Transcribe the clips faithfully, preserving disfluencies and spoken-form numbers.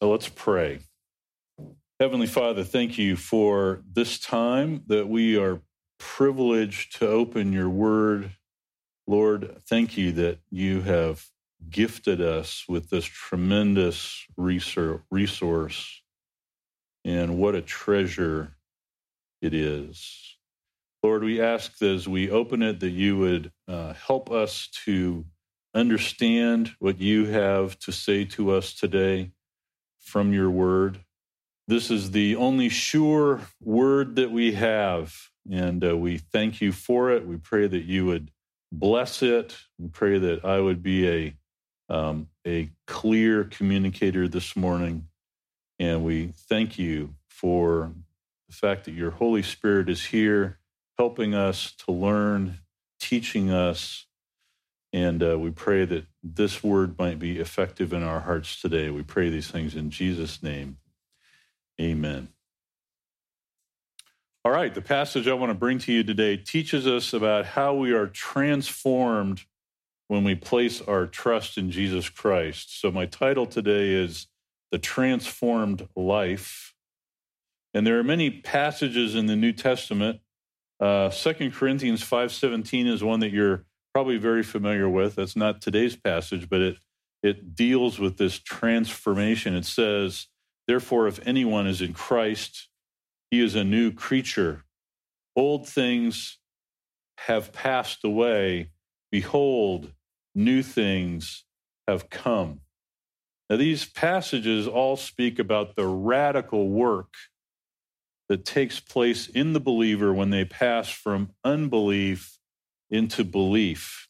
Uh, let's pray. Heavenly Father, thank you for this time that we are privileged to open your word. Lord, thank you that you have gifted us with this tremendous resource, and what a treasure it is. Lord, we ask that as we open it that you would uh, help us to understand what you have to say to us today from your word. This is the only sure word that we have, and uh, we thank you for it. We pray that you would bless it. We pray that I would be a um, a clear communicator this morning, and we thank you for the fact that your Holy Spirit is here, helping us to learn, teaching us, and uh, we pray that this word might be effective in our hearts today. We pray these things in Jesus' name. Amen. All right, the passage I want to bring to you today teaches us about how we are transformed when we place our trust in Jesus Christ. So my title today is The Transformed Life. And there are many passages in the New Testament. Uh, Second Corinthians five seventeen is one that you're probably very familiar with. That's not today's passage, but it, it deals with this transformation. It says, therefore, if anyone is in Christ, he is a new creature. Old things have passed away. Behold, new things have come. Now, these passages all speak about the radical work that takes place in the believer when they pass from unbelief into belief.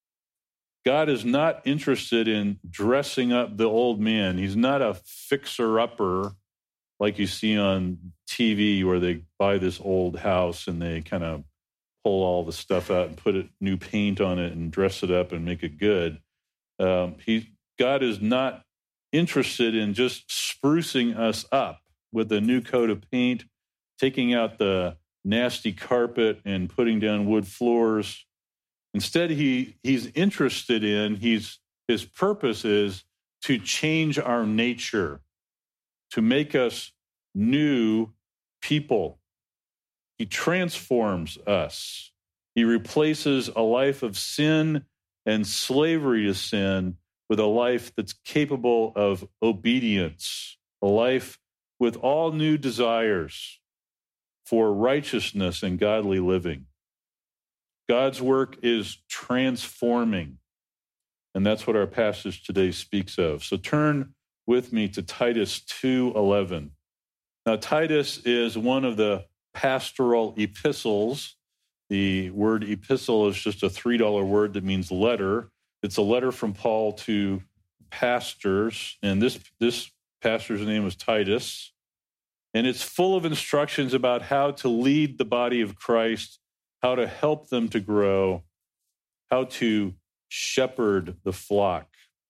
God is not interested in dressing up the old man. He's not a fixer-upper like you see on T V where they buy this old house and they kind of pull all the stuff out and put it, new paint on it and dress it up and make it good. Um, he, God is not interested in just sprucing us up with a new coat of paint, taking out the nasty carpet and putting down wood floors. Instead, he he's interested in, he's his purpose is to change our nature, to make us new people. He transforms us. He replaces a life of sin and slavery to sin with a life that's capable of obedience, a life with all new desires for righteousness and godly living. God's work is transforming, and that's what our passage today speaks of. So turn with me to Titus two eleven. Now, Titus is one of the pastoral epistles. The word epistle is just a three dollar word that means letter. It's a letter from Paul to pastors, and this, this pastor's name was Titus. And it's full of instructions about how to lead the body of Christ, how to help them to grow, how to shepherd the flock.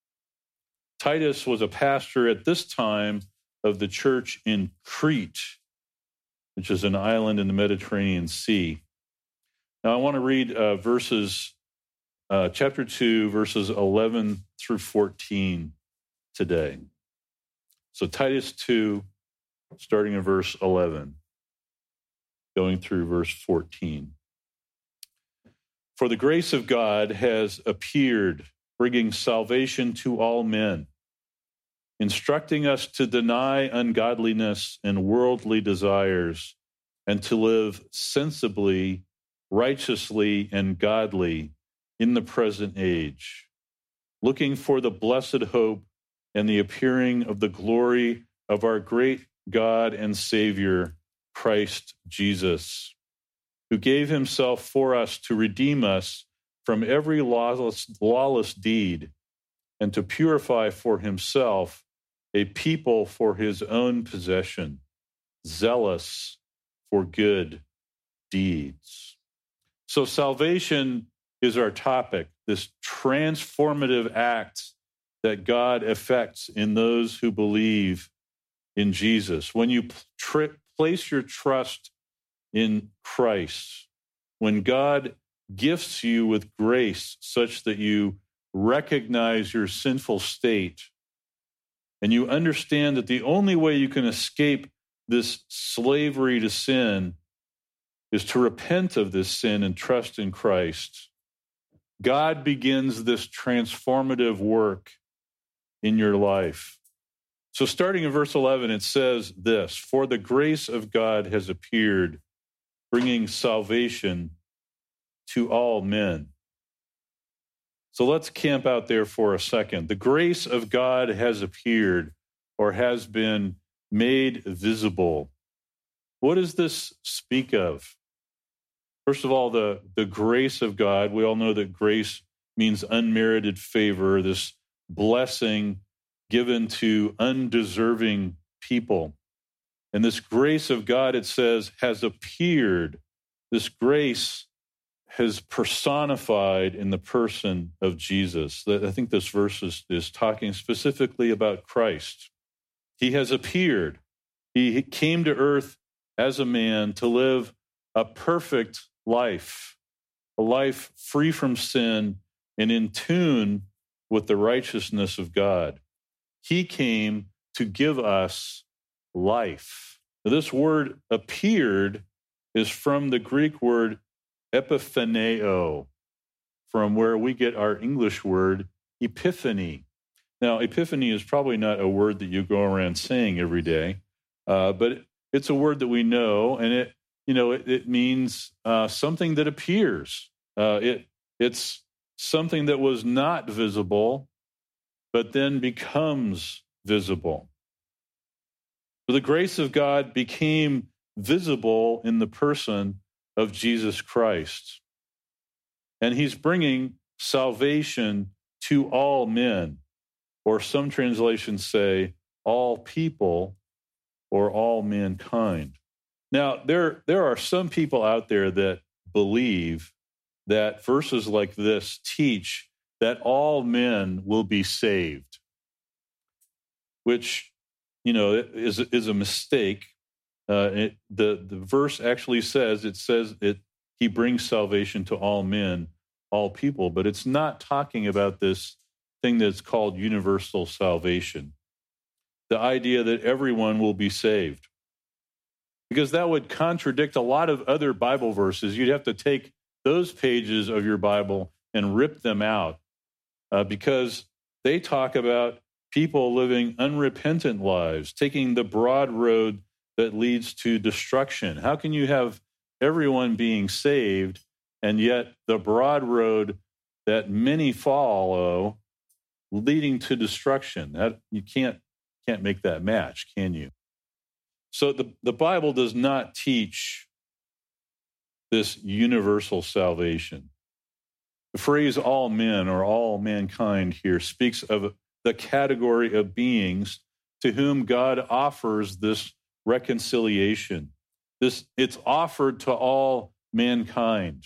Titus was a pastor at this time of the church in Crete, which is an island in the Mediterranean Sea. Now, I want to read uh, verses, uh, chapter two, verses eleven through fourteen today. So Titus two, starting in verse eleven, going through verse fourteen. For the grace of God has appeared, bringing salvation to all men, instructing us to deny ungodliness and worldly desires, and to live sensibly, righteously, and godly in the present age, looking for the blessed hope and the appearing of the glory of our great God and Savior, Christ Jesus, who gave himself for us to redeem us from every lawless, lawless deed and to purify for himself a people for his own possession, zealous for good deeds. So salvation is our topic, this transformative act that God effects in those who believe in Jesus. When you tr- place your trust in Christ, when God gifts you with grace such that you recognize your sinful state and you understand that the only way you can escape this slavery to sin is to repent of this sin and trust in Christ, God begins this transformative work in your life. So starting in verse eleven, it says this, "For the grace of God has appeared, bringing salvation to all men." So let's camp out there for a second. The grace of God has appeared or has been made visible. What does this speak of? First of all, the, the grace of God. We all know that grace means unmerited favor, this blessing given to undeserving people. And this grace of God, it says, has appeared. This grace has personified in the person of Jesus. I think this verse is, is talking specifically about Christ. He has appeared. He came to earth as a man to live a perfect life, a life free from sin and in tune with the righteousness of God. He came to give us life. Now, this word appeared is from the Greek word epiphaneo, from where we get our English word epiphany. Now, epiphany is probably not a word that you go around saying every day, uh, but it's a word that we know, and it, you know, it, it means uh, something that appears. Uh, it it's something that was not visible, but then becomes visible. So the grace of God became visible in the person of Jesus Christ. And he's bringing salvation to all men, or some translations say all people or all mankind. Now, there, there are some people out there that believe that verses like this teach that all men will be saved, which, you know, is, is a mistake. Uh, it, the, the verse actually says, it says it, he brings salvation to all men, all people, but it's not talking about this thing that's called universal salvation, the idea that everyone will be saved, because that would contradict a lot of other Bible verses. You'd have to take those pages of your Bible and rip them out uh, because they talk about people living unrepentant lives, taking the broad road that leads to destruction. How can you have everyone being saved and yet the broad road that many follow leading to destruction? That you can't can't make that match, can you? So the, the Bible does not teach this universal salvation. The phrase all men or all mankind here speaks of the category of beings to whom God offers this reconciliation. This, it's offered to all mankind,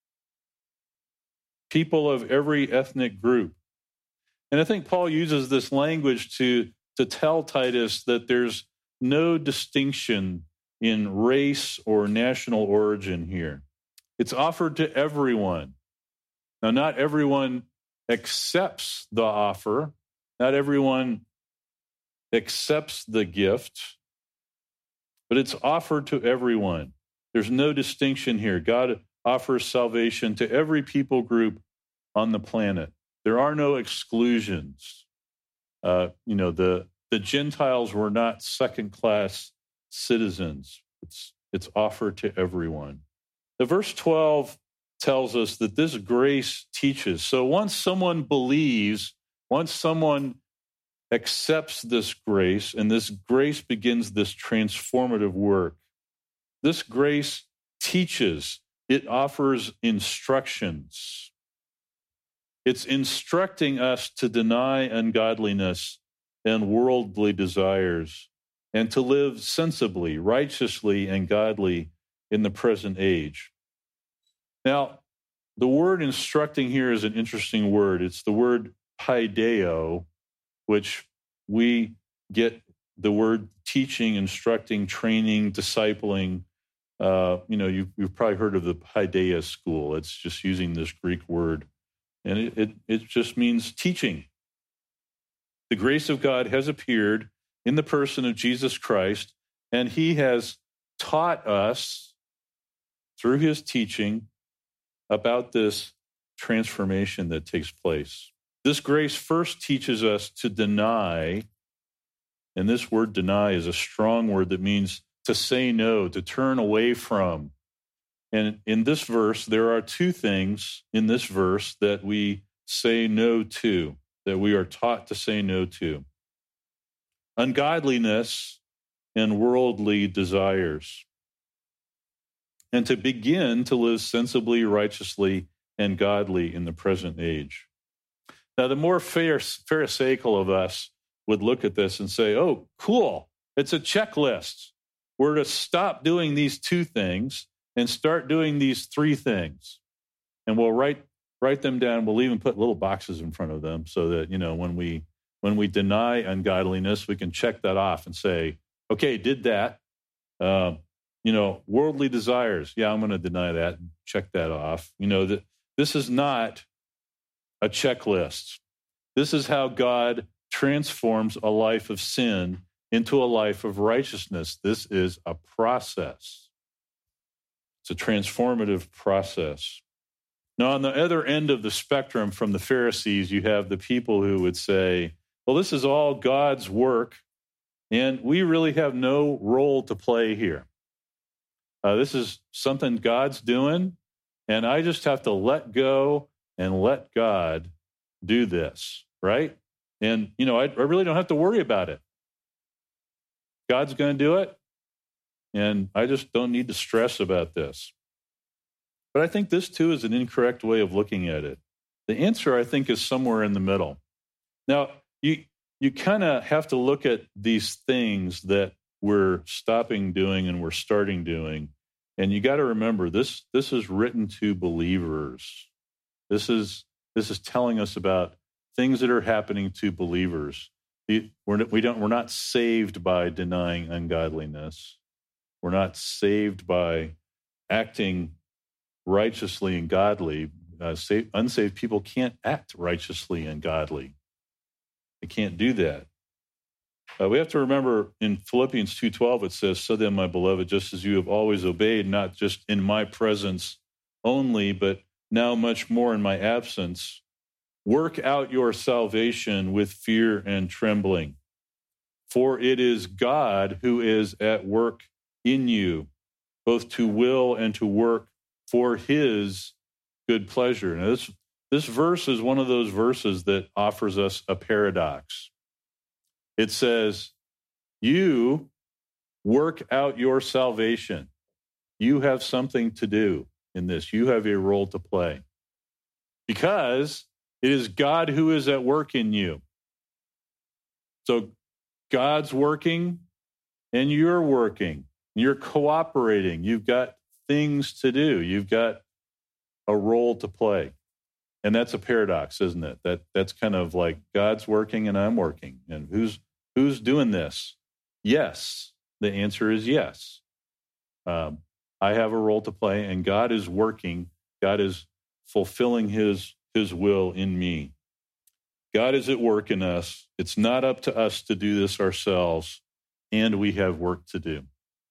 people of every ethnic group. And I think Paul uses this language to, to tell Titus that there's no distinction in race or national origin here. It's offered to everyone. Now, not everyone accepts the offer. Not everyone accepts the gift, but it's offered to everyone. There's no distinction here. God offers salvation to every people group on the planet. There are no exclusions. Uh, you know, the, the Gentiles were not second-class citizens. It's, it's offered to everyone. The verse twelve tells us that this grace teaches. So once someone believes, once someone accepts this grace, and this grace begins this transformative work, this grace teaches. It offers instructions. It's instructing us to deny ungodliness and worldly desires and to live sensibly, righteously, and godly in the present age. Now, the word instructing here is an interesting word. It's the word paideo, which we get the word teaching, instructing, training, discipling. Uh, you know, you've, you've probably heard of the paideia school. It's just using this Greek word. And it, it, it just means teaching. The grace of God has appeared in the person of Jesus Christ, and he has taught us through his teaching about this transformation that takes place. This grace first teaches us to deny, and this word deny is a strong word that means to say no, to turn away from. And in this verse, there are two things in this verse that we say no to, that we are taught to say no to: ungodliness and worldly desires, and to begin to live sensibly, righteously, and godly in the present age. Now, the more pharisaical of us would look at this and say, oh, cool, it's a checklist. We're to stop doing these two things and start doing these three things. And we'll write write them down. We'll even put little boxes in front of them so that, you know, when we when we deny ungodliness, we can check that off and say, okay, did that. Uh, you know, worldly desires. Yeah, I'm going to deny that and check that off. You know, that this is not a checklist. This is how God transforms a life of sin into a life of righteousness. This is a process. It's a transformative process. Now, on the other end of the spectrum from the Pharisees, you have the people who would say, well, this is all God's work, and we really have no role to play here. Uh, this is something God's doing, and I just have to let go and let God do this, right? And, you know, I, I really don't have to worry about it. God's going to do it, and I just don't need to stress about this. But I think this, too, is an incorrect way of looking at it. The answer, I think, is somewhere in the middle. Now, you you kind of have to look at these things that we're stopping doing and we're starting doing, and you got to remember, this this is written to believers. This is this is telling us about things that are happening to believers. We're, we don't, we're not saved by denying ungodliness. We're not saved by acting righteously and godly. Uh, saved, unsaved people can't act righteously and godly. They can't do that. Uh, we have to remember in Philippians two twelve, it says, so then, my beloved, just as you have always obeyed, not just in my presence only, but now much more in my absence, work out your salvation with fear and trembling. For it is God who is at work in you, both to will and to work for his good pleasure. Now, this, this verse is one of those verses that offers us a paradox. It says, you work out your salvation. You have something to do in this. You have a role to play. Because it is God who is at work in you. So God's working and you're working. You're cooperating. You've got things to do. You've got a role to play. And that's a paradox, isn't it? That that's kind of like God's working and I'm working. And who's who's doing this? Yes. The answer is yes. Um, I have a role to play, and God is working. God is fulfilling his his will in me. God is at work in us. It's not up to us to do this ourselves, and we have work to do.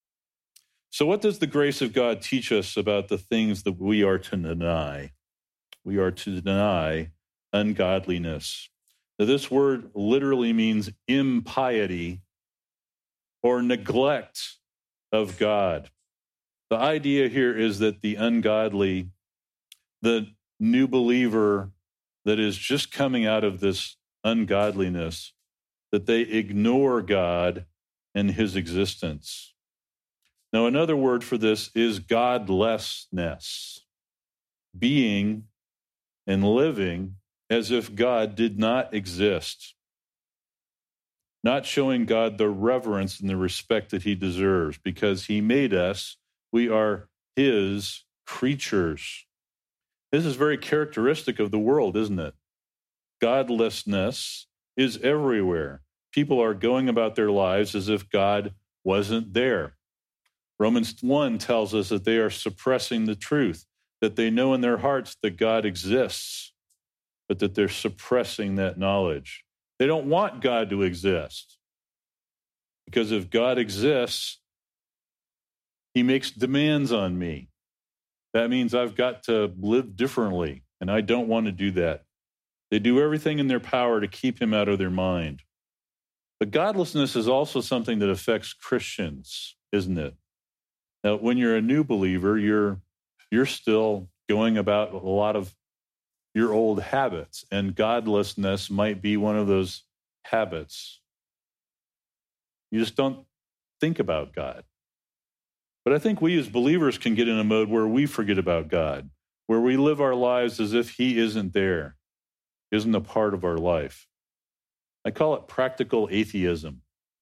So what does the grace of God teach us about the things that we are to deny? We are to deny ungodliness. Now, this word literally means impiety or neglect of God. The idea here is that the ungodly, the new believer that is just coming out of this ungodliness, that they ignore God and his existence. Now, another word for this is godlessness, being and living as if God did not exist, not showing God the reverence and the respect that he deserves. Because he made us, we are his creatures. This is very characteristic of the world, isn't it? Godlessness is everywhere. People are going about their lives as if God wasn't there. Romans one tells us that they are suppressing the truth, that they know in their hearts that God exists, but that they're suppressing that knowledge. They don't want God to exist. Because if God exists, he makes demands on me. That means I've got to live differently, and I don't want to do that. They do everything in their power to keep him out of their mind. But godlessness is also something that affects Christians, isn't it? Now, when you're a new believer, you're you're still going about a lot of your old habits, and godlessness might be one of those habits. You just don't think about God. But I think we as believers can get in a mode where we forget about God, where we live our lives as if he isn't there, isn't a part of our life. I call it practical atheism.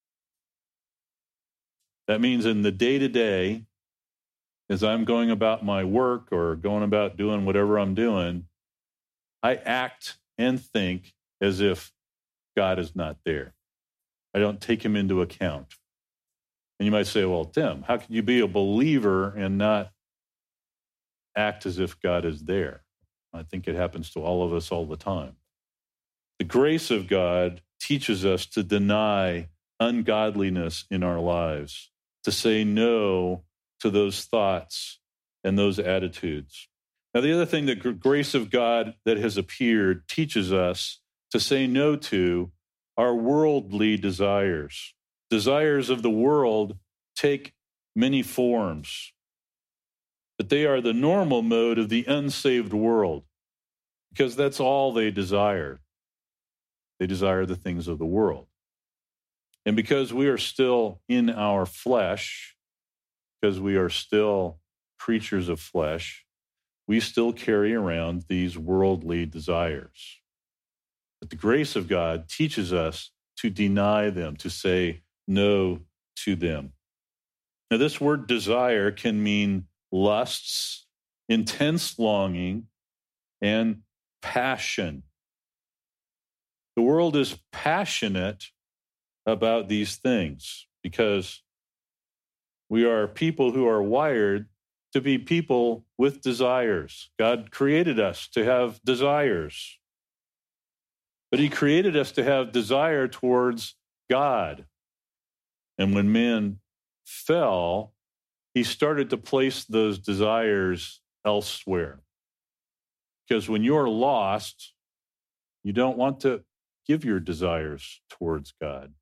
That means in the day-to-day, as I'm going about my work or going about doing whatever I'm doing, I act and think as if God is not there. I don't take him into account. And you might say, well, Tim, how can you be a believer and not act as if God is there? I think it happens to all of us all the time. The grace of God teaches us to deny ungodliness in our lives, to say no to those thoughts and those attitudes. Now, the other thing that the grace of God that has appeared teaches us to say no to are worldly desires. Desires of the world take many forms, but they are the normal mode of the unsaved world because that's all they desire. They desire the things of the world. And because we are still in our flesh, because we are still creatures of flesh, we still carry around these worldly desires. But the grace of God teaches us to deny them, to say no to them. Now, this word desire can mean lusts, intense longing, and passion. The world is passionate about these things because we are people who are wired to be people with desires. God created us to have desires. But he created us to have desire towards God. And when man fell, he started to place those desires elsewhere. Because when you're lost, you don't want to give your desires towards God.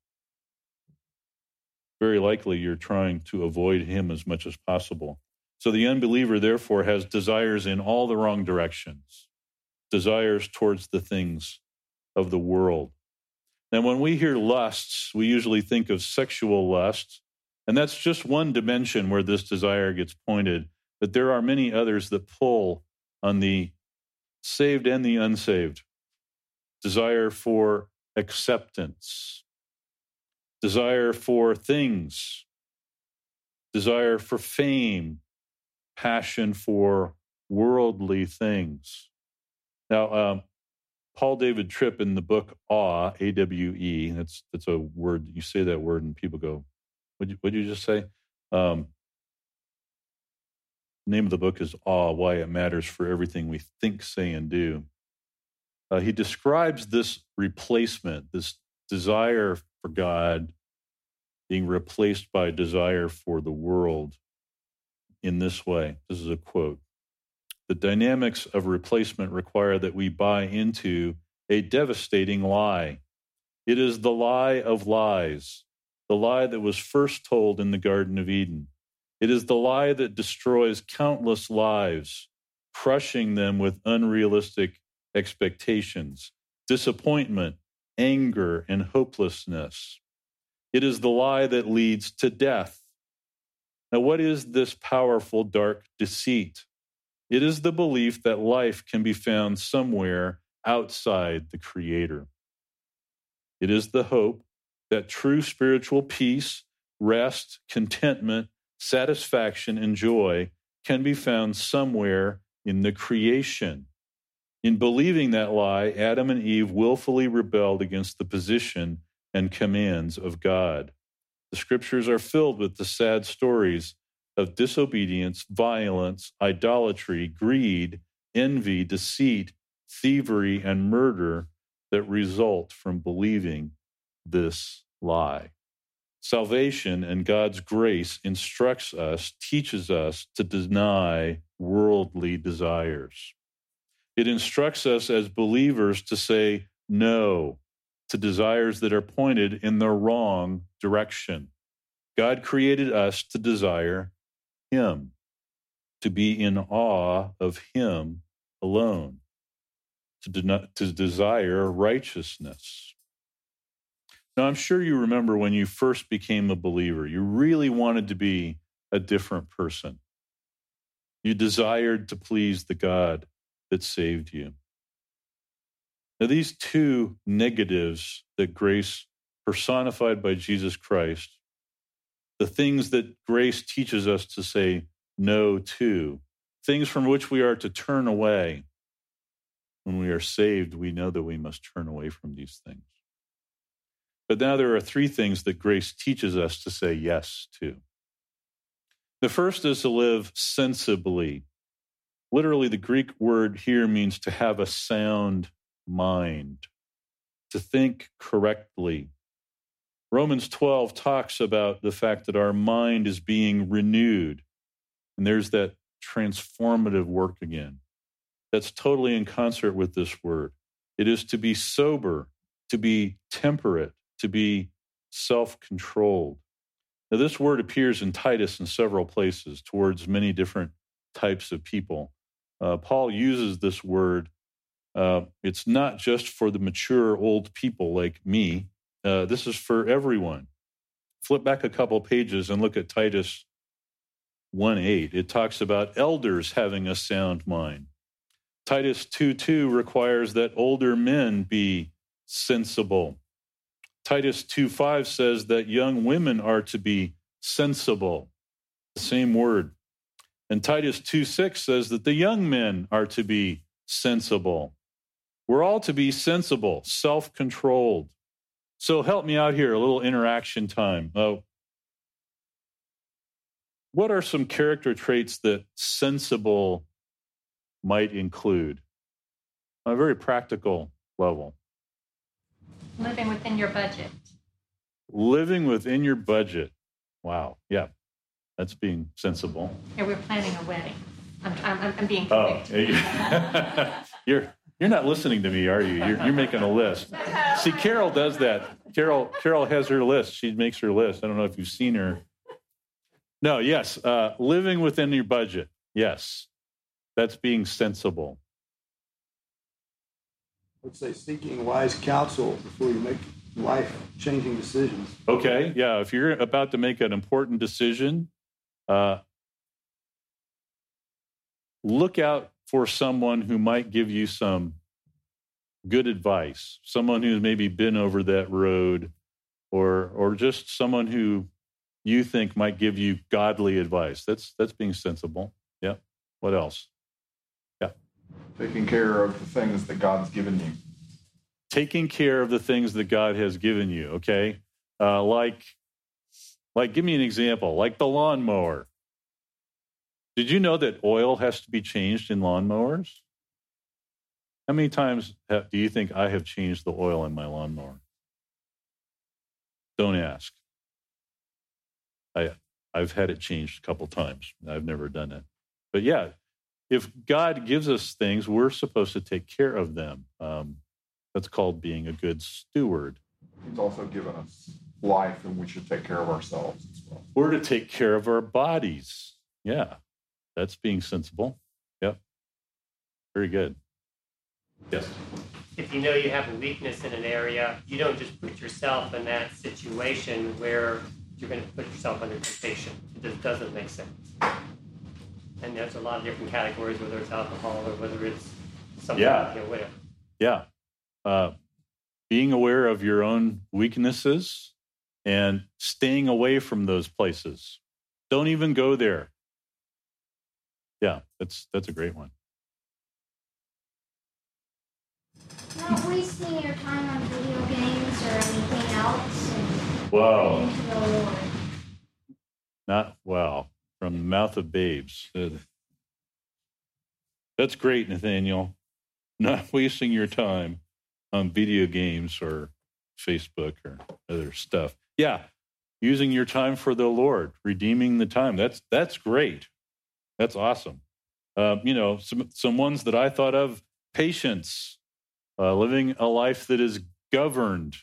Very likely you're trying to avoid him as much as possible. So the unbeliever, therefore, has desires in all the wrong directions, desires towards the things of the world. Now, when we hear lusts, we usually think of sexual lust, and that's just one dimension where this desire gets pointed, but there are many others that pull on the saved and the unsaved. Desire for acceptance, desire for things, desire for fame, passion for worldly things. Now, um, Paul David Tripp in the book Awe, A W E, that's that's a word, you say that word and people go, what'd you, what'd you just say? Um, the name of the book is Awe, Why It Matters for Everything We Think, Say, and Do. Uh, he describes this replacement, this desire for God being replaced by desire for the world in this way. This is a quote. The dynamics of replacement require that we buy into a devastating lie. It is the lie of lies, the lie that was first told in the Garden of Eden. It is the lie that destroys countless lives, crushing them with unrealistic expectations, disappointment, anger, and hopelessness. It is the lie that leads to death. Now, what is this powerful, dark deceit? It is the belief that life can be found somewhere outside the Creator. It is the hope that true spiritual peace, rest, contentment, satisfaction, and joy can be found somewhere in the creation. In believing that lie, Adam and Eve willfully rebelled against the position and commands of God. The scriptures are filled with the sad stories of disobedience, violence, idolatry, greed, envy, deceit, thievery, and murder that result from believing this lie. Salvation and God's grace instructs us, teaches us to deny worldly desires. It instructs us as believers to say no to desires that are pointed in the wrong direction. God created us to desire Him, to be in awe of Him alone, to, de- to desire righteousness. Now, I'm sure you remember when you first became a believer, you really wanted to be a different person. You desired to please the God that saved you. Now, these two negatives that grace personified by Jesus Christ, the things that grace teaches us to say no to, things from which we are to turn away. When we are saved, we know that we must turn away from these things. But now there are three things that grace teaches us to say yes to. The first is to live sensibly. Literally, the Greek word here means to have a sound mind, to think correctly. Romans twelve talks about the fact that our mind is being renewed. And there's that transformative work again. That's totally in concert with this word. It is to be sober, to be temperate, to be self-controlled. Now, this word appears in Titus in several places towards many different types of people. Uh, Paul uses this word. Uh, it's not just for the mature old people like me. Uh, this is for everyone. Flip back a couple pages and look at Titus one eight. It talks about elders having a sound mind. Titus two two requires that older men be sensible. Titus two five says that young women are to be sensible. The same word. And Titus two six says that the young men are to be sensible. We're all to be sensible, self-controlled. So help me out here, a little interaction time. Uh, what are some character traits that sensible might include on a very practical level? Living within your budget. Living within your budget. Wow. Yeah. That's being sensible. Yeah, we're planning a wedding. I'm, I'm, I'm being Oh, convicted. you're you're not listening to me, are you? You're, you're making a list. See, Carol does that. Carol Carol has her list. She makes her list. I don't know if you've seen her. No, yes. Uh, living within your budget. Yes. That's being sensible. Let's say seeking wise counsel before you make life-changing decisions. Okay, yeah. If you're about to make an important decision, uh, look out for someone who might give you some good advice, someone who's maybe been over that road, or or just someone who you think might give you godly advice. That's that's being sensible. Yeah. What else? Yeah. Taking care of the things that God's given you. Taking care of the things that God has given you. Okay. Uh, like, like, give me an example. Like the lawnmower. Did you know that oil has to be changed in lawnmowers? How many times have, do you think I have changed the oil in my lawnmower? Don't ask. I, I've had it changed a couple times. I've never done it. But yeah, if God gives us things, we're supposed to take care of them. Um, that's called being a good steward. He's also given us life, and we should take care of ourselves as well. We're to take care of our bodies. Yeah, that's being sensible. Yep. Very good. Yes. If you know you have a weakness in an area, you don't just put yourself in that situation where you're going to put yourself under temptation. It just doesn't make sense. And there's a lot of different categories, whether it's alcohol or whether it's something, Yeah. you know, whatever. Yeah. Uh, being aware of your own weaknesses and staying away from those places. Don't even go there. Yeah, that's that's a great one. Not wasting your time on video games or anything else. And Wow. into the Lord. Not wow. From the mouth of babes. Uh, That's great, Nathaniel. Not wasting your time on video games or Facebook or other stuff. Yeah, using your time for the Lord, redeeming the time. That's that's great. That's awesome. Uh, you know, some some ones that I thought of: patience, uh, living a life that is governed,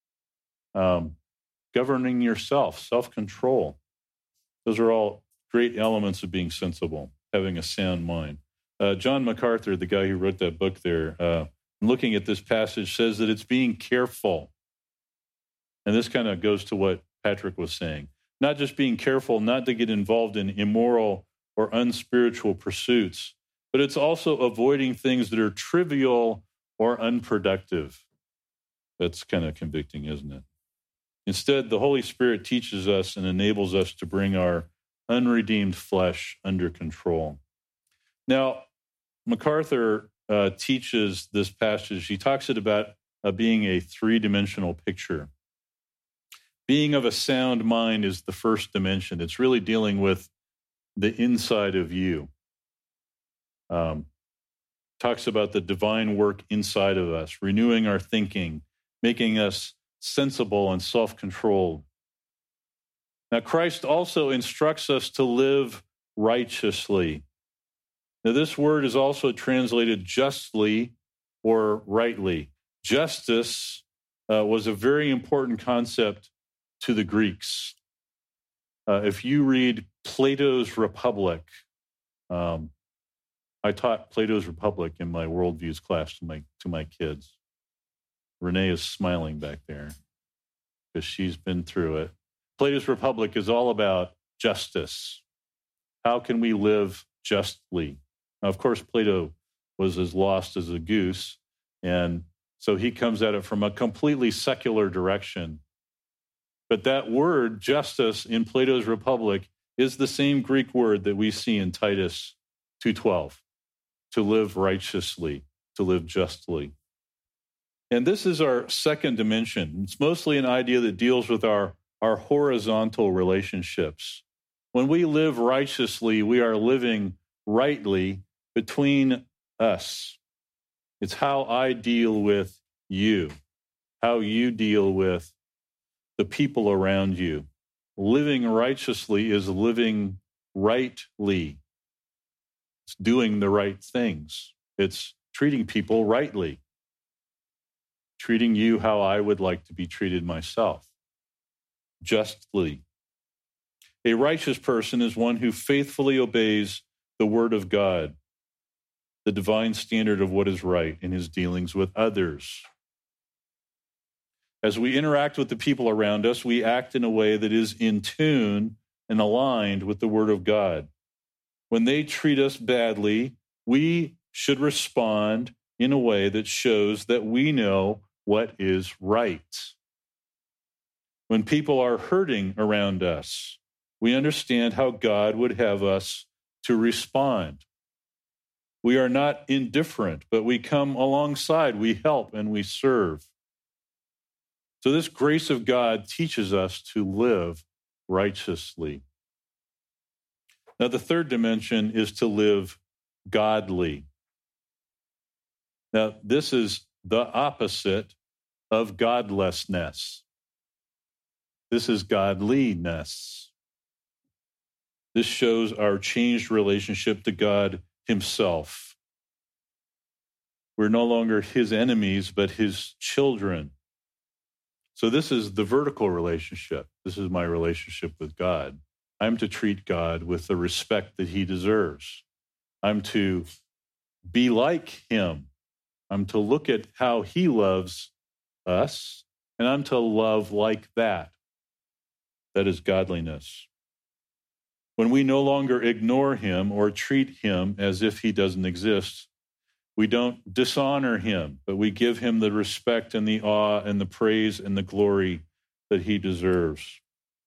um, governing yourself, self-control. Those are all great elements of being sensible, having a sound mind. Uh, John MacArthur, the guy who wrote that book there, uh, looking at this passage, says that it's being careful. And this kind of goes to what Patrick was saying. Not just being careful not to get involved in immoral or unspiritual pursuits, but it's also avoiding things that are trivial or unproductive. That's kind of convicting, isn't it? Instead, the Holy Spirit teaches us and enables us to bring our unredeemed flesh under control. Now, MacArthur uh, teaches this passage. He talks it about uh, being a three-dimensional picture. Being of a sound mind is the first dimension. It's really dealing with the inside of you. Um, talks about the divine work inside of us, renewing our thinking, making us sensible and self-controlled. Now, Christ also instructs us to live righteously. Now, this word is also translated justly or rightly. Justice uh, was a very important concept to the Greeks. Uh, if you read Plato's Republic, um, I taught Plato's Republic in my worldviews class to my to my kids. Renee is smiling back there because she's been through it. Plato's Republic is all about justice. How can we live justly? Now, of course, Plato was as lost as a goose, and so he comes at it from a completely secular direction. But that word, justice, in Plato's Republic is the same Greek word that we see in Titus two twelve, to live righteously, to live justly. And this is our second dimension. It's mostly an idea that deals with our, our horizontal relationships. When we live righteously, we are living rightly between us. It's how I deal with you, how you deal with the people around you. Living righteously is living rightly. It's doing the right things. It's treating people rightly. Treating you how I would like to be treated myself. Justly. A righteous person is one who faithfully obeys the word of God, the divine standard of what is right in his dealings with others. As we interact with the people around us, we act in a way that is in tune and aligned with the word of God. When they treat us badly, we should respond in a way that shows that we know what is right. When people are hurting around us, we understand how God would have us to respond. We are not indifferent, but we come alongside, we help, and we serve. So this grace of God teaches us to live righteously. Now, the third dimension is to live godly. Now, this is the opposite of godlessness. This is godliness. This shows our changed relationship to God himself. We're no longer his enemies, but his children. So this is the vertical relationship. This is my relationship with God. I'm to treat God with the respect that he deserves. I'm to be like him. I'm to look at how he loves us, and I'm to love like that. That is godliness. When we no longer ignore him or treat him as if he doesn't exist, we don't dishonor him, but we give him the respect and the awe and the praise and the glory that he deserves.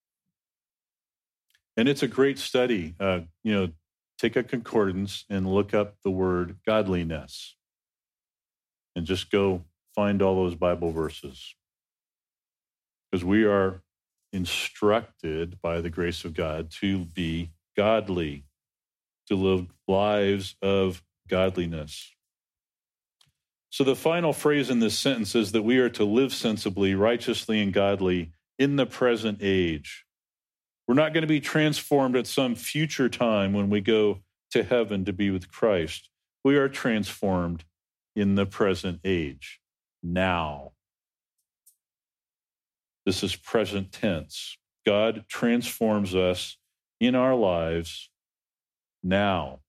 And it's a great study. Uh, you know, take a concordance and look up the word godliness. And just go find all those Bible verses. Because we are instructed by the grace of God to be godly, to live lives of godliness. So the final phrase in this sentence is that we are to live sensibly, righteously, and godly in the present age. We're not going to be transformed at some future time when we go to heaven to be with Christ. We are transformed in the present age, now. This is present tense. God transforms us in our lives now.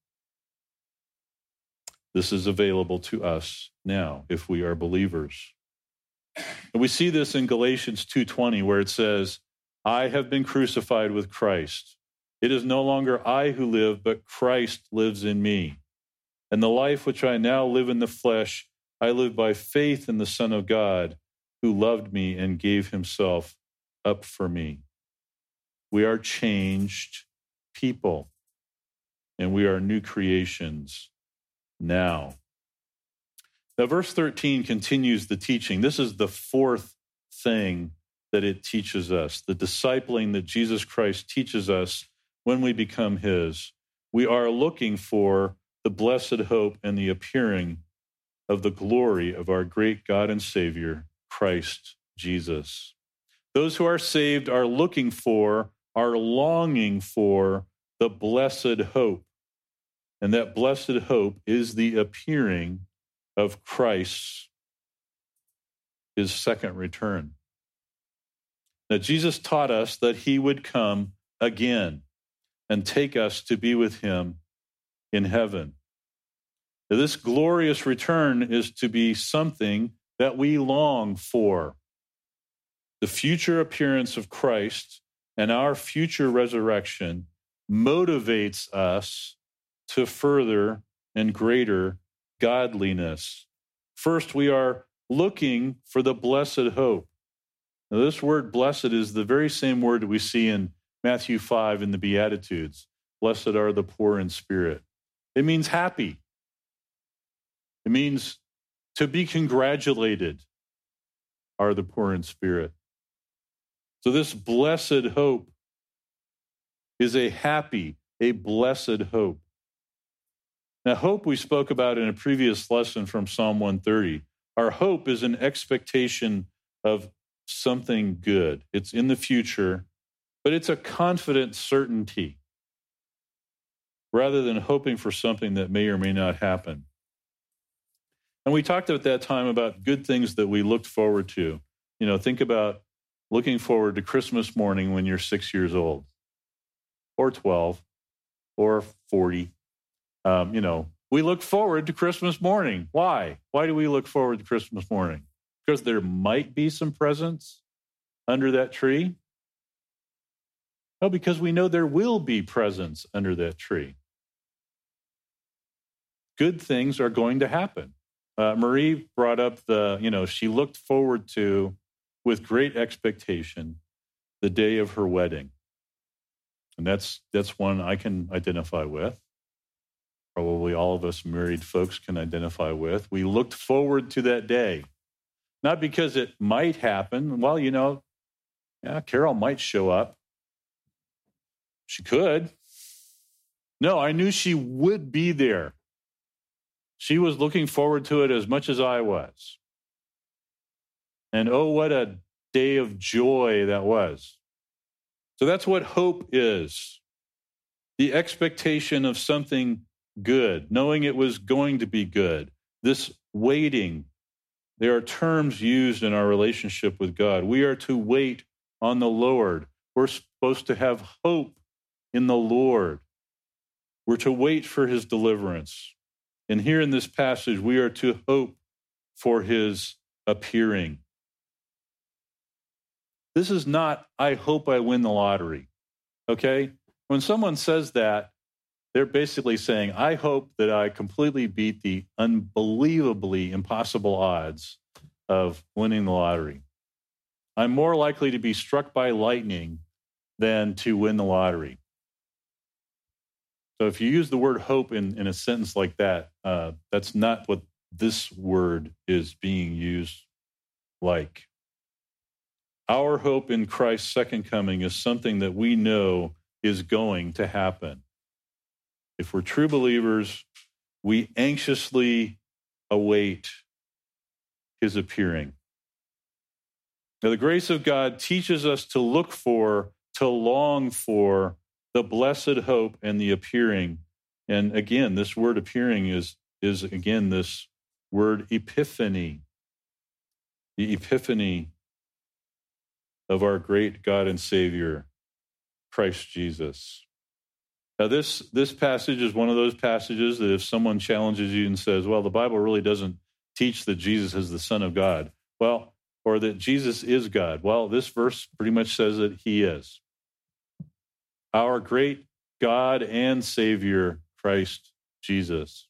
This is available to us now if we are believers. And we see this in Galatians two twenty where it says, I have been crucified with Christ. It is no longer I who live, but Christ lives in me. And the life which I now live in the flesh, I live by faith in the Son of God, who loved me and gave himself up for me. We are changed people, and we are new creations now. Now, verse thirteen continues the teaching. This is the fourth thing that it teaches us, the discipling that Jesus Christ teaches us when we become his. We are looking for the blessed hope and the appearing of the glory of our great God and Savior, Christ Jesus. Those who are saved are looking for, are longing for the blessed hope. And that blessed hope is the appearing of Christ, his second return. Now, Jesus taught us that he would come again and take us to be with him in heaven. Now, this glorious return is to be something that we long for. The future appearance of Christ and our future resurrection motivates us to further and greater godliness. First, we are looking for the blessed hope. Now, this word blessed is the very same word that we see in Matthew five in the Beatitudes. Blessed are the poor in spirit. It means happy. It means to be congratulated are the poor in spirit. So this blessed hope is a happy, a blessed hope. Now, hope we spoke about in a previous lesson from Psalm one thirty. Our hope is an expectation of something good. It's in the future, but it's a confident certainty rather than hoping for something that may or may not happen. And we talked at that time about good things that we looked forward to. You know, think about looking forward to Christmas morning when you're six years old, or twelve, or forty. Um, you know, we look forward to Christmas morning. Why? Why do we look forward to Christmas morning? Because there might be some presents under that tree? No, because we know there will be presents under that tree. Good things are going to happen. Uh, Marie brought up the, you know, she looked forward to, with great expectation, the day of her wedding. And that's that's one I can identify with. Probably all of us married folks can identify with. We looked forward to that day. Not because it might happen. Well, you know, yeah, Carol might show up. She could. No, I knew she would be there. She was looking forward to it as much as I was. And oh, what a day of joy that was. So that's what hope is. The expectation of something good, knowing it was going to be good. This waiting. There are terms used in our relationship with God. We are to wait on the Lord. We're supposed to have hope in the Lord. We're to wait for his deliverance. And here in this passage, we are to hope for his appearing. This is not, I hope I win the lottery, okay? When someone says that, they're basically saying, I hope that I completely beat the unbelievably impossible odds of winning the lottery. I'm more likely to be struck by lightning than to win the lottery. So if you use the word hope in, in a sentence like that, uh, that's not what this word is being used like. Our hope in Christ's second coming is something that we know is going to happen. If we're true believers, we anxiously await his appearing. Now, the grace of God teaches us to look for, to long for the blessed hope and the appearing. And again, this word appearing is, is again, this word epiphany. The epiphany of our great God and Savior, Christ Jesus. Now, this, this passage is one of those passages that if someone challenges you and says, well, the Bible really doesn't teach that Jesus is the Son of God, well, or that Jesus is God. Well, this verse pretty much says that he is. Our great God and Savior, Christ Jesus.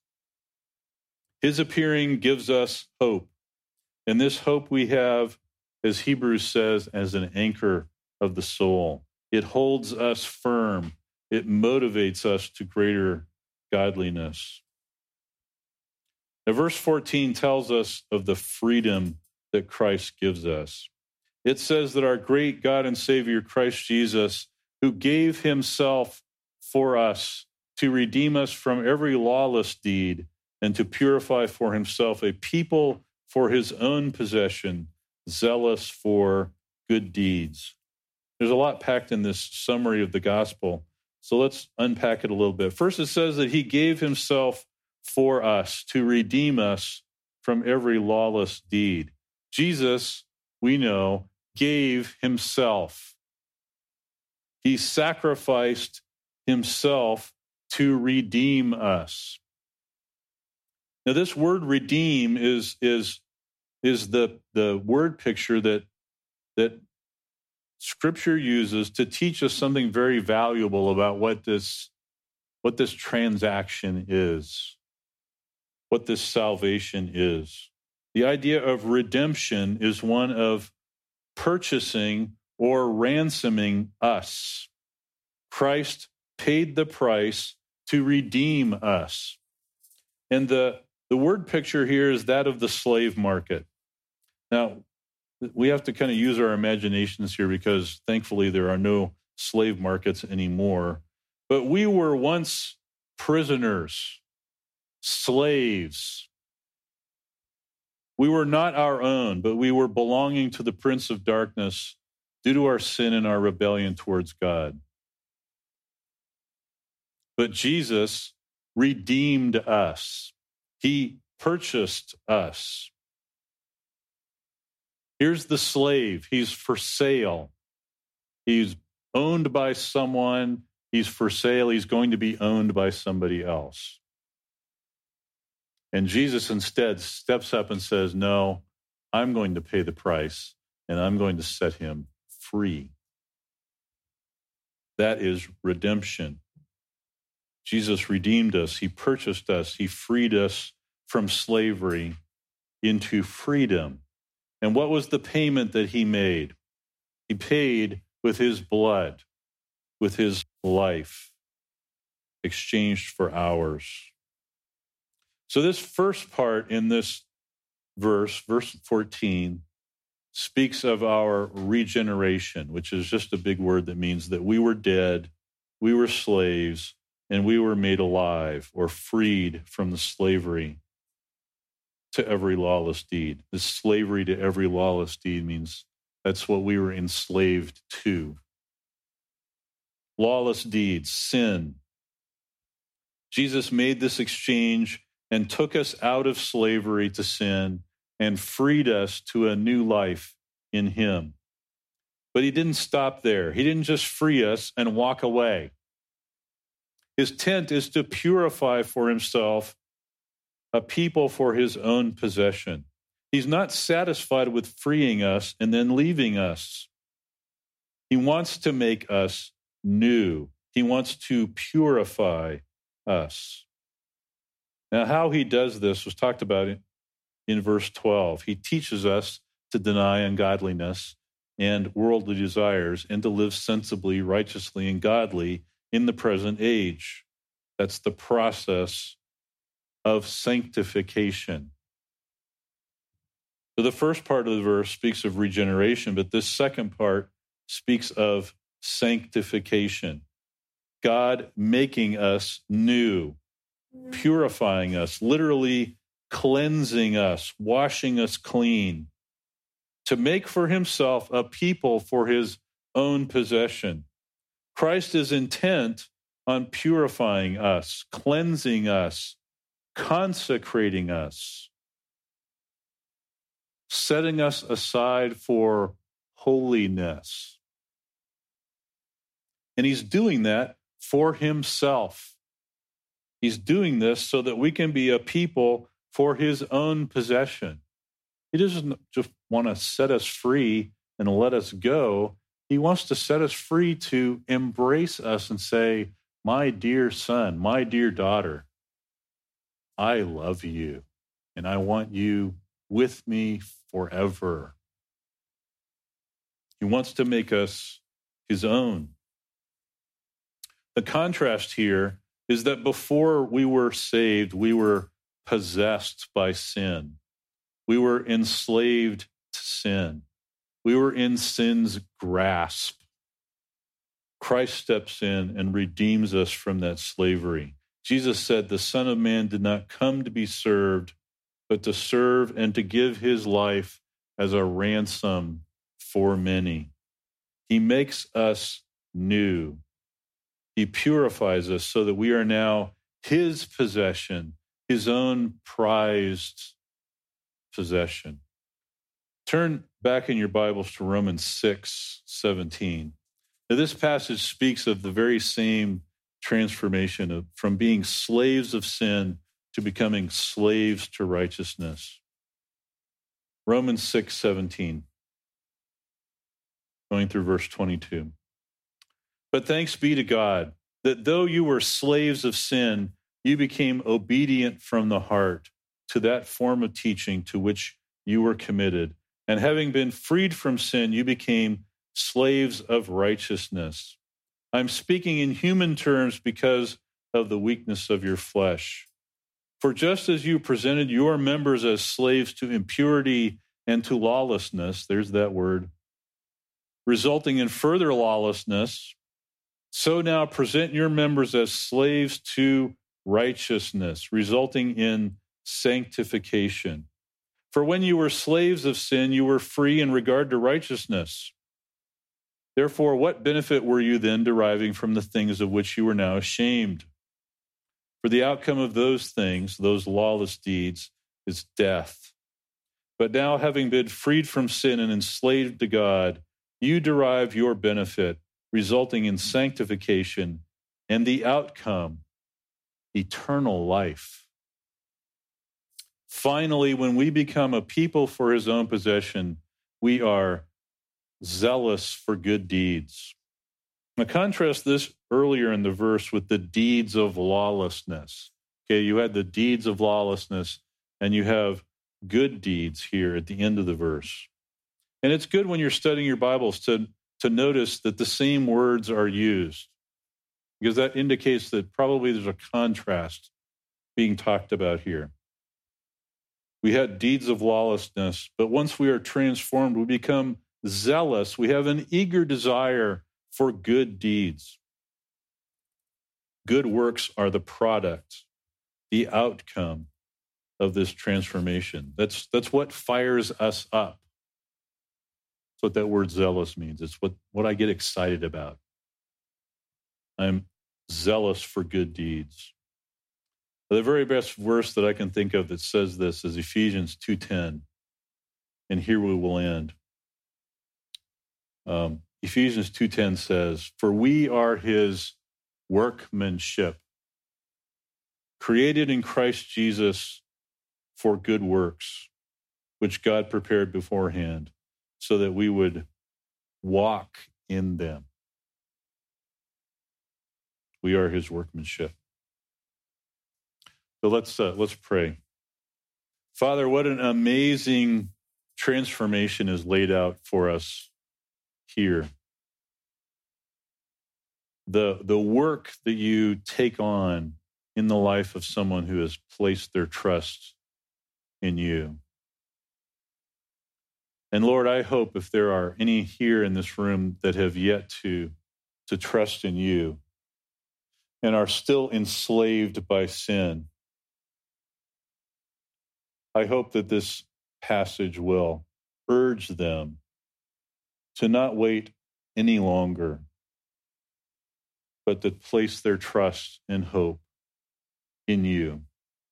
His appearing gives us hope. And this hope we have, as Hebrews says, as an anchor of the soul. It holds us firm. It motivates us to greater godliness. Now, verse fourteen tells us of the freedom that Christ gives us. It says that our great God and Savior, Christ Jesus, who gave himself for us to redeem us from every lawless deed and to purify for himself a people for his own possession, zealous for good deeds. There's a lot packed in this summary of the gospel, so let's unpack it a little bit. First, it says that he gave himself for us to redeem us from every lawless deed. Jesus, we know, gave himself. He sacrificed himself to redeem us. Now, this word redeem is, is, is the, the word picture that, that Scripture uses to teach us something very valuable about what this, what this transaction is, what this salvation is. The idea of redemption is one of purchasing or ransoming us. Christ paid the price to redeem us. And the, the word picture here is that of the slave market. Now, we have to kind of use our imaginations here because thankfully there are no slave markets anymore. But we were once prisoners, slaves. We were not our own, but we were belonging to the Prince of Darkness due to our sin and our rebellion towards God. But Jesus redeemed us. He purchased us. Here's the slave. He's for sale. He's owned by someone. He's for sale. He's going to be owned by somebody else. And Jesus instead steps up and says, no, I'm going to pay the price, and I'm going to set him free. That is redemption. Jesus redeemed us. He purchased us. He freed us from slavery into freedom. And what was the payment that he made? He paid with his blood, with his life, exchanged for ours. So this first part in this verse, verse fourteen, speaks of our regeneration, which is just a big word that means that we were dead, we were slaves, and we were made alive or freed from the slavery to every lawless deed. This slavery to every lawless deed means that's what we were enslaved to. Lawless deeds, sin. Jesus made this exchange and took us out of slavery to sin and freed us to a new life in him. But he didn't stop there. He didn't just free us and walk away. His intent is to purify for himself a people for his own possession. He's not satisfied with freeing us and then leaving us. He wants to make us new. He wants to purify us. Now, how he does this was talked about in verse twelve. He teaches us to deny ungodliness and worldly desires and to live sensibly, righteously, and godly in the present age. That's the process of sanctification. So the first part of the verse speaks of regeneration, but this second part speaks of sanctification. God making us new, purifying us, literally cleansing us, washing us clean, to make for himself a people for his own possession. Christ is intent on purifying us, cleansing us, consecrating us, setting us aside for holiness. And he's doing that for himself. He's doing this so that we can be a people for his own possession. He doesn't just want to set us free and let us go. He wants to set us free to embrace us and say, my dear son, my dear daughter, I love you, and I want you with me forever. He wants to make us his own. The contrast here is that before we were saved, we were possessed by sin. We were enslaved to sin. We were in sin's grasp. Christ steps in and redeems us from that slavery. Jesus said, the Son of Man did not come to be served, but to serve and to give his life as a ransom for many. He makes us new. He purifies us so that we are now his possession, his own prized possession. Turn back in your Bibles to Romans six seventeen. Now, this passage speaks of the very same transformation of, from being slaves of sin to becoming slaves to righteousness. Romans six seventeen, going through verse twenty-two. But thanks be to God that though you were slaves of sin, you became obedient from the heart to that form of teaching to which you were committed. And having been freed from sin, you became slaves of righteousness. I'm speaking in human terms because of the weakness of your flesh. For just as you presented your members as slaves to impurity and to lawlessness, there's that word, resulting in further lawlessness, so now present your members as slaves to righteousness, resulting in sanctification. For when you were slaves of sin, you were free in regard to righteousness. Therefore, what benefit were you then deriving from the things of which you were now ashamed? For the outcome of those things, those lawless deeds, is death. But now, having been freed from sin and enslaved to God, you derive your benefit, resulting in sanctification, and the outcome, eternal life. Finally, when we become a people for his own possession, we are zealous for good deeds. Now, contrast this earlier in the verse with the deeds of lawlessness. Okay, you had the deeds of lawlessness, and you have good deeds here at the end of the verse. And it's good when you're studying your Bibles to, to notice that the same words are used, because that indicates that probably there's a contrast being talked about here. We had deeds of lawlessness, but once we are transformed, we become zealous. We have an eager desire for good deeds. Good works are the product, the outcome of this transformation. That's, that's what fires us up. That's what that word zealous means. It's what, what I get excited about. I'm zealous for good deeds. The very best verse that I can think of that says this is Ephesians two ten. And here we will end. Um, Ephesians two ten says, for we are his workmanship, created in Christ Jesus for good works, which God prepared beforehand so that we would walk in them. We are his workmanship. So let's uh, let's pray. Father, what an amazing transformation is laid out for us here. The, the work that you take on in the life of someone who has placed their trust in you. And Lord, I hope if there are any here in this room that have yet to, to trust in you and are still enslaved by sin, I hope that this passage will urge them to not wait any longer, but to place their trust and hope in you.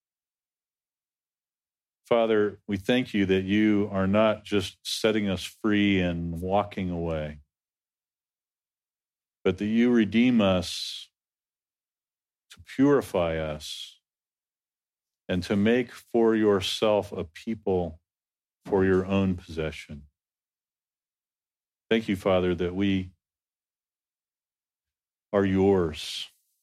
Father, we thank you that you are not just setting us free and walking away, but that you redeem us to purify us and to make for yourself a people for your own possession. Thank you, Father, that we are yours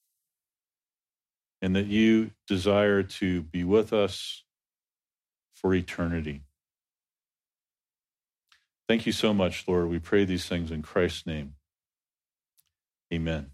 and that you desire to be with us for eternity. Thank you so much, Lord. We pray these things in Christ's name. Amen.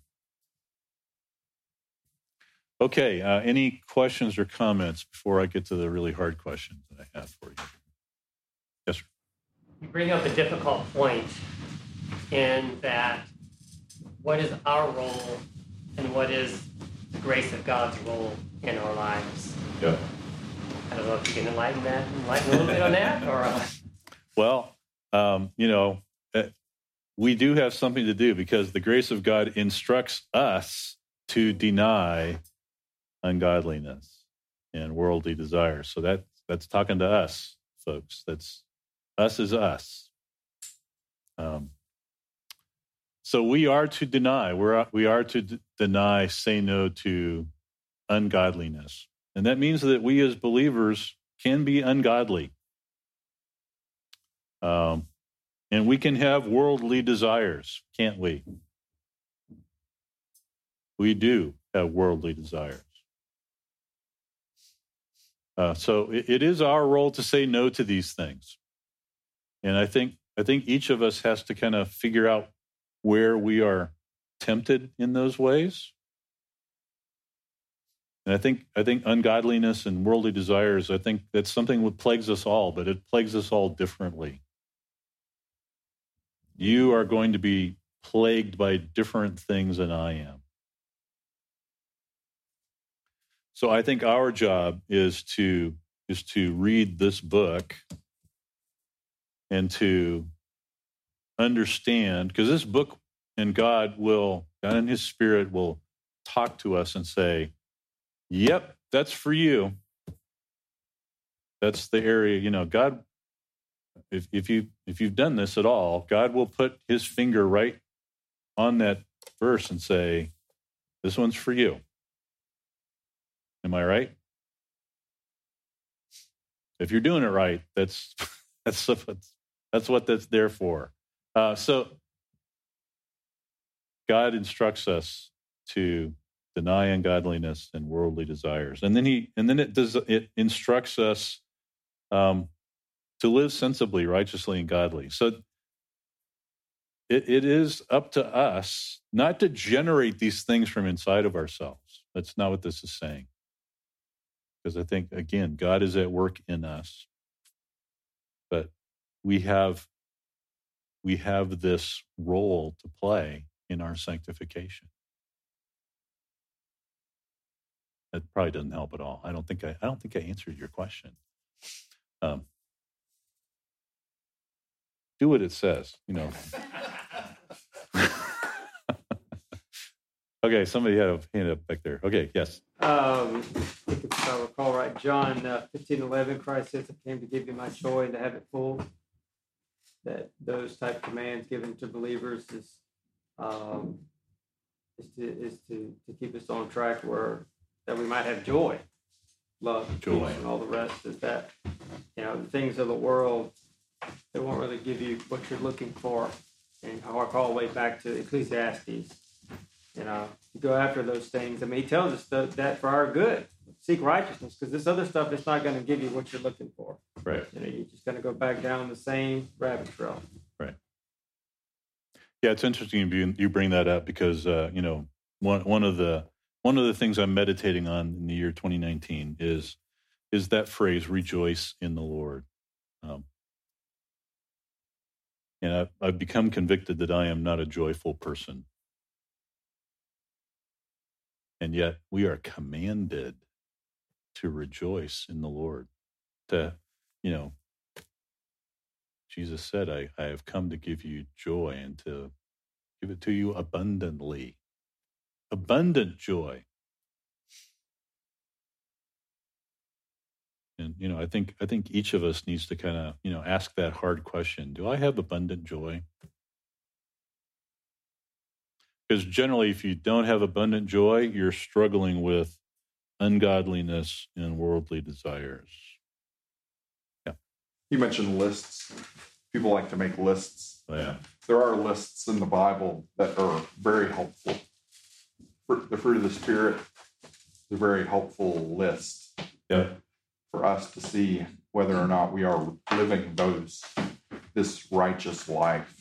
Okay, uh, any questions or comments before I get to the really hard questions that I have for you? Yes, sir. You bring up a difficult point in that what is our role and what is the grace of God's role in our lives? Yeah. I don't know if you can enlighten that, enlighten a little bit on that, or uh... well, um, you know, uh, we do have something to do because the grace of God instructs us to deny ungodliness and worldly desires. So that that's talking to us, folks. That's us is us. Um, so we are to deny. We're we are to d- deny, say no to ungodliness. And that means that we as believers can be ungodly. Um, and we can have worldly desires, can't we? We do have worldly desires. Uh, so it, it is our role to say no to these things. And I think I think each of us has to kind of figure out where we are tempted in those ways. And I think I think ungodliness and worldly desires, I think that's something that plagues us all, but it plagues us all differently. You are going to be plagued by different things than I am. So I think our job is to is to read this book and to understand, because this book and God will, God and His Spirit will talk to us and say, yep, that's for you. That's the area, you know, God, if, if you if you've done this at all, God will put His finger right on that verse and say, this one's for you. Am I right? If you're doing it right, that's that's that's what that's there for. Uh, so God instructs us to deny ungodliness and worldly desires, and then he and then it does it instructs us um, to live sensibly, righteously, and godly. So it, it is up to us not to generate these things from inside of ourselves. That's not what this is saying. Because I think, again, God is at work in us. But we have we have this role to play in our sanctification. That probably doesn't help at all. I don't think I, I don't think I answered your question. Um, do what it says, you know. Okay, somebody had a hand up back there. Okay, yes. Um, I think if I recall right, John uh, fifteen eleven, Christ says, I came to give you my joy and to have it full. That those type of commands given to believers is um, is to is to, to keep us on track where that we might have joy, love, joy, peace, and all the rest. Is that, you know, the things of the world, they won't really give you what you're looking for. And I walk all the way back to Ecclesiastes. You know, you go after those things. I mean, he tells us that, that for our good, seek righteousness, because this other stuff is not going to give you what you're looking for. Right. You know, you're just going to go back down the same rabbit trail. Right. Yeah, it's interesting you you bring that up because uh, you know one one of the one of the things I'm meditating on in the year twenty nineteen is is that phrase "rejoice in the Lord," um, and I've, I've become convicted that I am not a joyful person. And yet we are commanded to rejoice in the Lord, to, you know, Jesus said, I, I have come to give you joy and to give it to you abundantly. Abundant joy. And, you know, I think I think each of us needs to kind of, you know, ask that hard question. Do I have abundant joy? Because generally, if you don't have abundant joy, you're struggling with ungodliness and worldly desires. Yeah. You mentioned lists. People like to make lists. Oh, yeah. There are lists in the Bible that are very helpful. The fruit of the Spirit is a very helpful list. Yeah. For us to see whether or not we are living those this righteous life.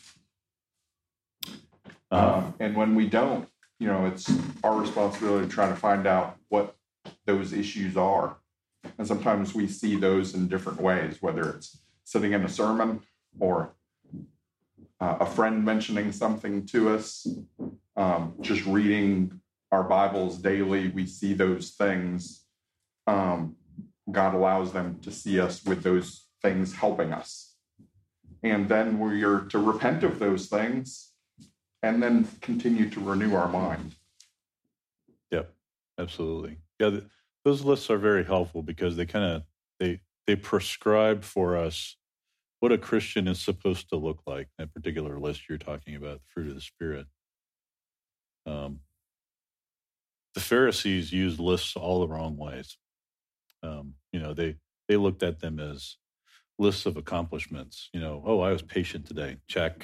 Um, and when we don't, you know, it's our responsibility to try to find out what those issues are. And sometimes we see those in different ways, whether it's sitting in a sermon or uh, a friend mentioning something to us, um, just reading our Bibles daily, we see those things. Um, God allows them to see us with those things helping us. And then we are to repent of those things and then continue to renew our mind. Yep, absolutely. Yeah, th- those lists are very helpful because they kind of, they, they prescribe for us what a Christian is supposed to look like. That particular list you're talking about, the fruit of the Spirit. Um, the Pharisees used lists all the wrong ways. Um, you know, they, they looked at them as lists of accomplishments. You know, oh, I was patient today. Check.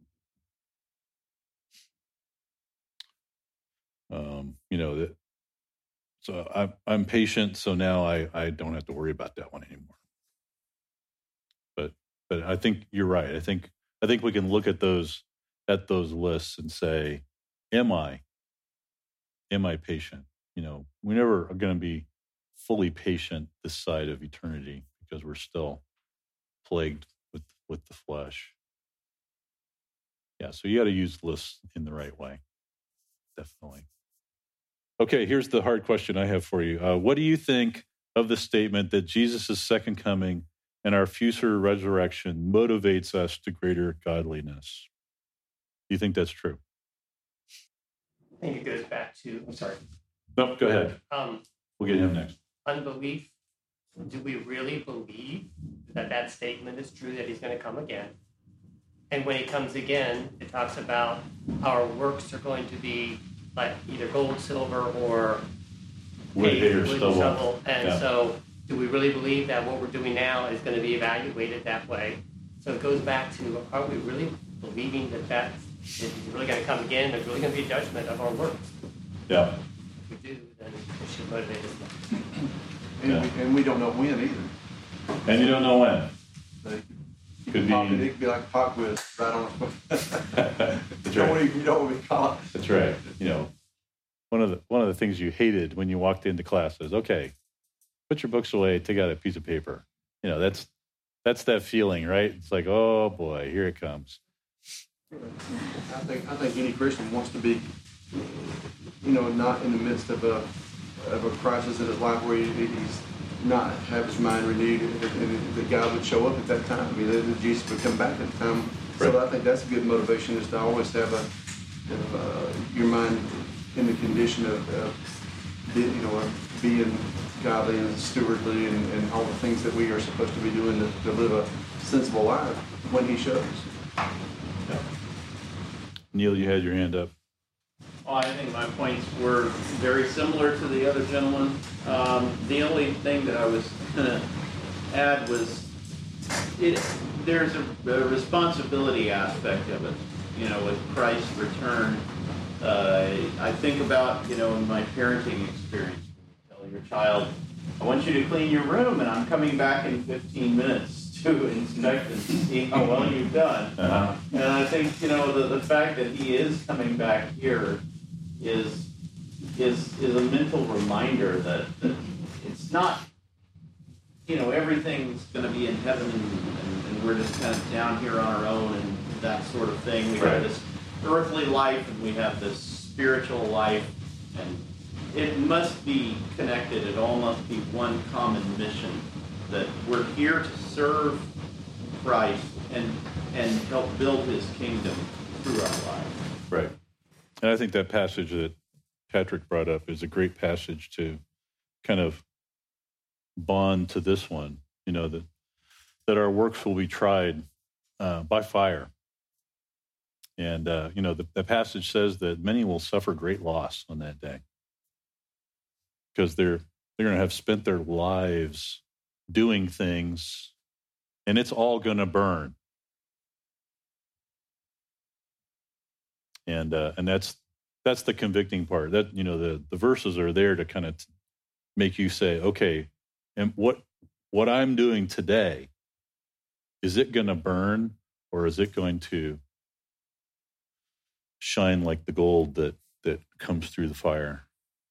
Um, you know, that. So I, I'm patient, so now I, I don't have to worry about that one anymore. But but I think you're right. I think I think we can look at those at those lists and say, am I? Am I patient? You know, we never are going to be fully patient this side of eternity because we're still plagued with, with the flesh. Yeah, so you got to use lists in the right way. Definitely. Okay, here's the hard question I have for you. Uh, what do you think of the statement that Jesus' second coming and our future resurrection motivates us to greater godliness? Do you think that's true? I think it goes back to, I'm sorry. No, go ahead. Um, We'll get him next. Unbelief. Do we really believe that that statement is true, that he's going to come again? And when he comes again, it talks about our works are going to be like either gold, silver, or Wood, hay, or wood, stubble. stubble. And Yeah. so do we really believe that what we're doing now is going to be evaluated that way? So it goes back to, are we really believing that that's is really going to come again? There's really going to be a judgment of our works. Yeah. If we do, then it should motivate us. And, Yeah. we, and we don't know when either. And you don't know when. They, you Could can pop be- it, it could be like a pop quiz right on the That's you don't right. want to, you don't want to be caught. That's right. You know, one of the one of the things you hated when you walked into class is, okay, put your books away, take out a piece of paper. You know, that's that's that feeling, right? It's like, oh boy, here it comes. I think I think any Christian wants to be, you know, not in the midst of a of a crisis in his life where he, he's not have his mind renewed, and, and that God would show up at that time. I mean, that Jesus would come back at the time. So Right. I think that's a good motivation, is to always have a uh, your mind in the condition of, of be- you know, of being godly and stewardly and, and all the things that we are supposed to be doing to, to live a sensible life when He shows. Yeah. Neil, you had your hand up. Well, I think my points were very similar to the other gentleman. Um, the only thing that I was going to add was it. There's a, a responsibility aspect of it. You know, with Christ's return, uh, I think about, you know, in my parenting experience, when you tell your child, "I want you to clean your room, and I'm coming back in fifteen minutes to inspect and see how well you've done." Uh-huh. And I think, you know, the, the fact that he is coming back here is is is a mental reminder that, that it's not, you know, everything's going to be in heaven and, and, and we're just kind of down here on our own and that sort of thing. We Right. have this earthly life and we have this spiritual life, and it must be connected. It all must be one common mission. that we're here to serve Christ and and help build his kingdom through our lives. Right. And I think that passage that Patrick brought up is a great passage to kind of bond to this one, you know, that that our works will be tried uh, by fire. And, uh, you know, the, the passage says that many will suffer great loss on that day because they're they're going to have spent their lives doing things, and it's all going to burn. And uh, and that's that's the convicting part. That, you know, the, the verses are there to kind of t- make you say, okay, and what what I'm doing today, is it going to burn, or is it going to shine like the gold that that comes through the fire?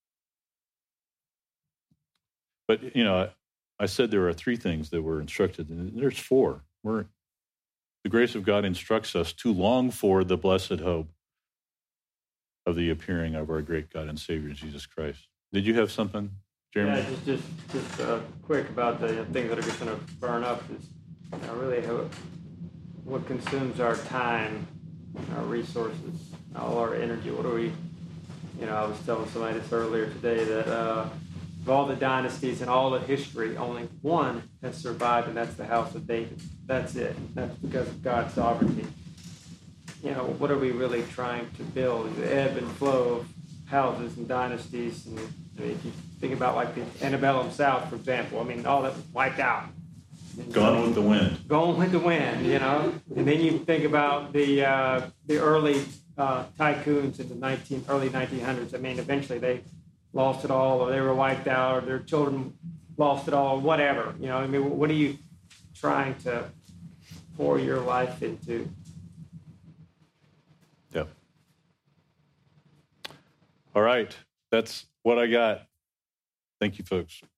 But, you know, I, I said there are three things that we're instructed, and there's four. We're the grace of God instructs us to long for the blessed hope of the appearing of our great God and Savior, Jesus Christ. Did you have something, Jeremy? Yeah, just just just uh, quick about the things that are just going to burn up is you know, really how, what consumes our time, our resources, all our energy. What do we, you know, I was telling somebody this earlier today that uh, of all the dynasties and all the history, only one has survived, and that's the house of David. That's it. That's because of God's sovereignty. You know, what are we really trying to build? The ebb and flow of houses and dynasties. And I mean, if you think about like the antebellum South, for example, I mean, all that was wiped out. Gone with the wind. Gone with the wind, you know. And then you think about the uh, the early uh, tycoons in the nineteen early nineteen hundreds. I mean, eventually they lost it all, or they were wiped out, or their children lost it all, whatever. You know, I mean, what are you trying to pour your life into? Yep. All right. That's what I got. Thank you, folks.